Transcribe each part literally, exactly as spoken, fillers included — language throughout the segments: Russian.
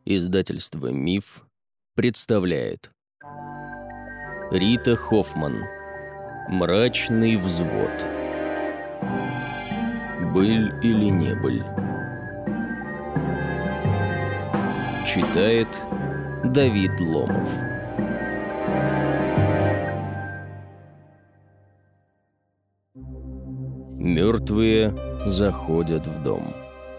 Издательство «Миф» представляет. Рита Хоффман. «Мрачный взвод». Быль или не быль? Читает Давид Ломов. Мертвые заходят в дом.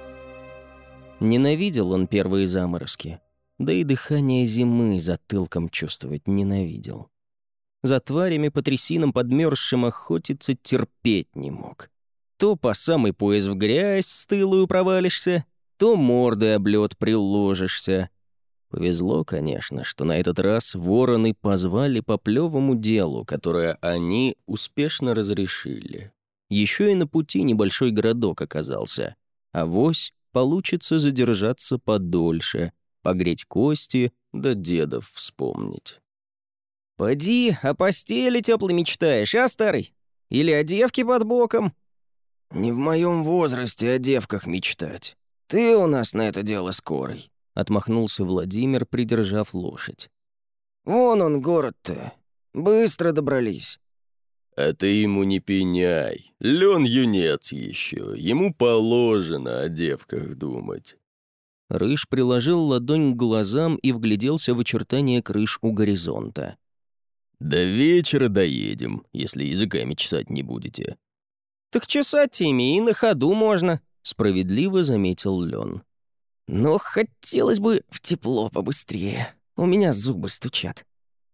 Ненавидел он первые заморозки, да и дыхание зимы затылком чувствовать ненавидел. За тварями по трясинам подмерзшим охотиться терпеть не мог. То по самый пояс в грязь стылую провалишься, то мордой об лед приложишься. Повезло, конечно, что на этот раз вороны позвали по плевому делу, которое они успешно разрешили. Еще и на пути небольшой городок оказался. Авось получится задержаться подольше, погреть кости, да дедов вспомнить. «Поди, о постели теплой мечтаешь, а, старый? Или о девке под боком?» «Не в моем возрасте о девках мечтать. Ты у нас на это дело скорый», — отмахнулся Владимир, придержав лошадь. «Вон он, город-то. Быстро добрались». «А ты ему не пеняй. Лен юнец еще. Ему положено о девках думать». Рыж приложил ладонь к глазам и вгляделся в очертания крыш у горизонта. «До вечера доедем, если языками чесать не будете». «Так чесать ими и на ходу можно», — справедливо заметил Лен. «Но хотелось бы в тепло побыстрее. У меня зубы стучат».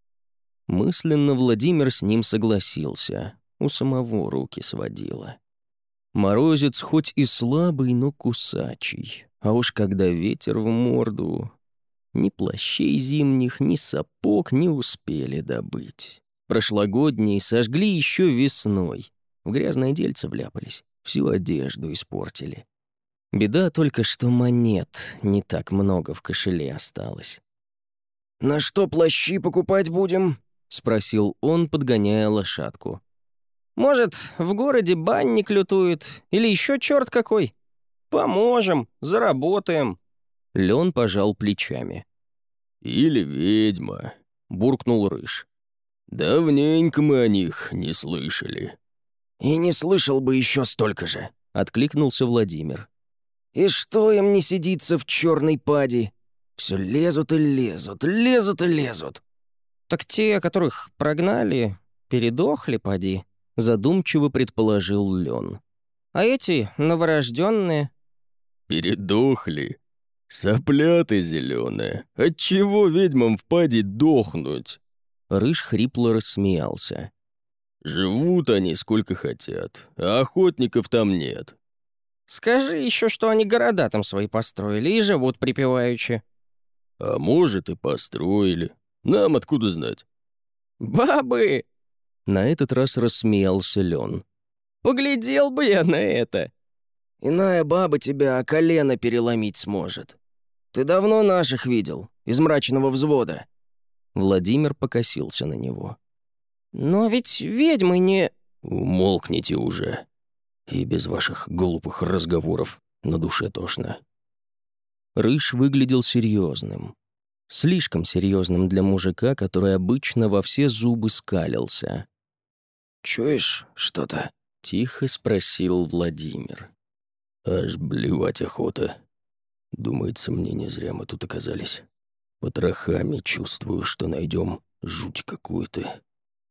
Мысленно Владимир с ним согласился. У самого руки сводило. Морозец хоть и слабый, но кусачий. А уж когда ветер в морду... Ни плащей зимних, ни сапог не успели добыть. Прошлогодние сожгли еще весной. В грязное дельце вляпались, всю одежду испортили. Беда только, что монет не так много в кошеле осталось. «На что плащи покупать будем?» — спросил он, подгоняя лошадку. «Может, в городе банник лютует, или еще черт какой? Поможем, заработаем». Лен пожал плечами. «Или ведьма», — буркнул Рыж. «Давненько мы о них не слышали». «И не слышал бы еще столько же», — откликнулся Владимир. «И что им не сидится в черной пади? Все лезут и лезут, лезут и лезут». «Так те, которых прогнали, передохли, поди», — задумчиво предположил Лен. «А эти новорожденные?» «Передохли? Сопля ты зеленая. Отчего ведьмам в пади дохнуть?» Рыж хрипло рассмеялся. «Живут они сколько хотят, а охотников там нет». «Скажи еще, что они города там свои построили и живут припеваючи». «А может, и построили. Нам откуда знать?» «Бабы!» На этот раз рассмеялся Лен. «Поглядел бы я на это!» «Иная баба тебя о колено переломить сможет. Ты давно наших видел, из мрачного взвода?» Владимир покосился на него. «Но ведь ведьмы не...» «Умолкните уже. И без ваших глупых разговоров на душе тошно». Рыж выглядел серьезным. Слишком серьезным для мужика, который обычно во все зубы скалился. «Чуешь что-то?» — тихо спросил Владимир. «Аж блевать охота. Думается, мне не зря мы тут оказались. Потрохами чувствую, что найдем жуть какую-то».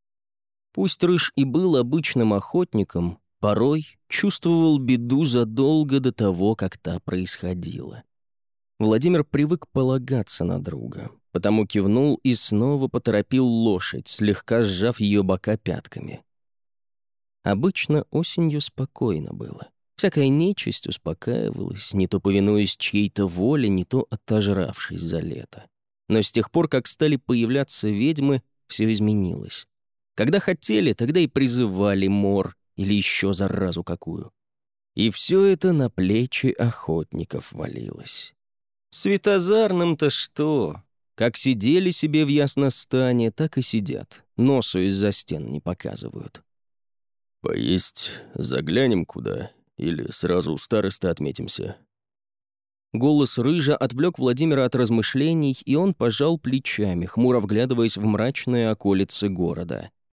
Пусть Рыж и был обычным охотником, порой чувствовал беду задолго до того, как та происходила. Владимир привык полагаться на друга, потому кивнул и снова поторопил лошадь, слегка сжав ее бока пятками. Обычно осенью спокойно было. Всякая нечисть успокаивалась, не то повинуясь чьей-то воле, не то отожравшись за лето. Но с тех пор, как стали появляться ведьмы, все изменилось. Когда хотели, тогда и призывали мор или еще заразу какую. И все это на плечи охотников валилось. Светозарным-то что? Как сидели себе в Ясностане, так и сидят. Носу из-за стен не показывают. «Поесть заглянем куда? Или сразу у староста отметимся?» Голос Рыжа отвлек Владимира от размышлений, и он пожал плечами, хмуро вглядываясь в мрачные околицы города.